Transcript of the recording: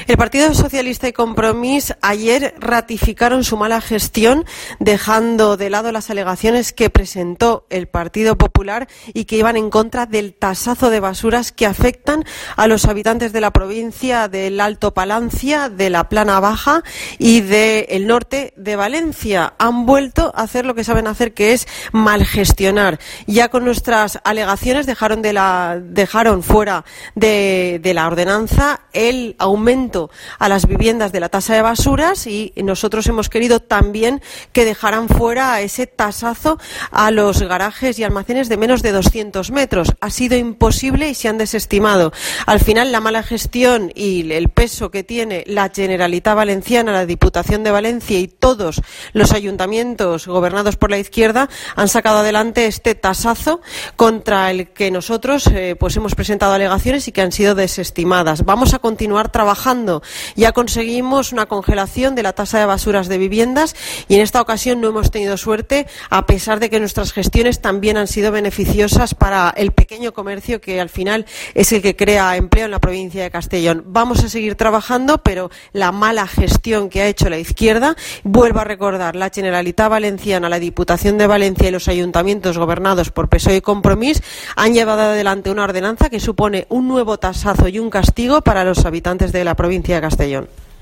El Partido Socialista y Compromís ayer ratificaron su mala gestión, dejando de lado las alegaciones que presentó el Partido Popular y que iban en contra del tasazo de basuras que afectan a los habitantes de la provincia del Alto Palancia, de la Plana Baja y del norte de Valencia. Han vuelto a hacer lo que saben hacer, que es mal gestionar. Ya con nuestras alegaciones dejaron fuera de la ordenanza el aumento a las viviendas de la tasa de basuras, y nosotros hemos querido también que dejaran fuera ese tasazo a los garajes y almacenes de menos de 200 metros. Ha sido imposible y se han desestimado. Al final, la mala gestión y el peso que tiene la Generalitat Valenciana, la Diputación de Valencia y todos los ayuntamientos gobernados por la izquierda han sacado adelante este tasazo contra el que nosotros pues hemos presentado alegaciones y que han sido desestimadas. Vamos a continuar trabajando. Ya conseguimos una congelación de la tasa de basuras de viviendas y en esta ocasión no hemos tenido suerte, a pesar de que nuestras gestiones también han sido beneficiosas para el pequeño comercio, que al final es el que crea empleo en la provincia de Castellón. Vamos a seguir trabajando, pero la mala gestión que ha hecho la izquierda, vuelvo a recordar, la Generalitat Valenciana, la Diputación de Valencia y los ayuntamientos gobernados por PSOE y Compromís han llevado adelante una ordenanza que supone un nuevo tasazo y un castigo para los habitantes de la provincia de Castellón.